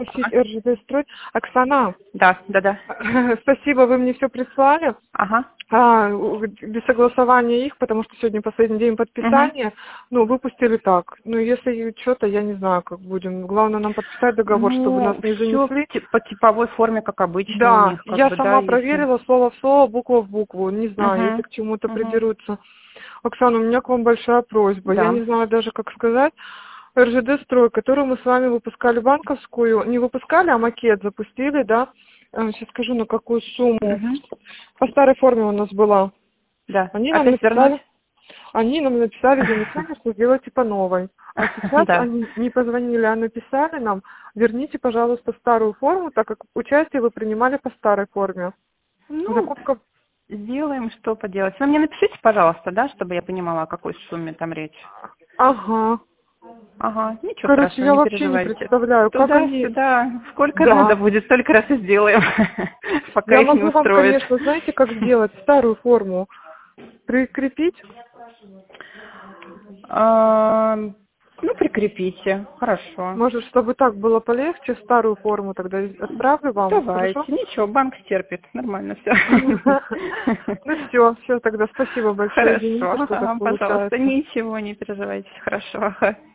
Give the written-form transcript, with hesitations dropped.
РЖД строй. Оксана, Да. спасибо, вы мне все прислали. Ага. Без согласования их, потому что сегодня последний день подписания. Ну, выпустили так. Ну, если что-то, я не знаю, как будем. Главное нам подписать договор, чтобы нас не занесли. По типовой форме, как обычно у Да, них. я сама проверила слово в слово, буква в букву. Не знаю, если к чему-то придерутся. Оксана, у меня к вам большая просьба. Да. Я не знаю даже, как сказать. РЖД строй, которую мы с вами выпускали банковскую, не выпускали, а макет запустили, да? Сейчас скажу, на какую сумму. По старой форме у нас была. Да. Они нам Опять вернуть? написали замечание, что сделайте по новой. А сейчас они не позвонили, а написали нам: верните, пожалуйста, старую форму, так как участие вы принимали по старой форме. Закупка. Сделаем, что поделать. Вы мне напишите, пожалуйста, да, чтобы я понимала, о какой сумме там речь. Ага, Ничего короче, страшного, я не вообще не переживайте. представляю, как они... Туда-сюда, сколько надо будет, столько раз и сделаем, пока Я их не могу вам, устроит. конечно, знаете, как сделать? Старую форму прикрепить. Прикрепите, хорошо. Может, чтобы так было полегче, старую форму тогда отправлю вам, Давайте, хорошо? ничего, банк стерпит, нормально все. Ну все, тогда спасибо большое, извините, Хорошо, что так пожалуйста, получается. ничего, не переживайте, хорошо.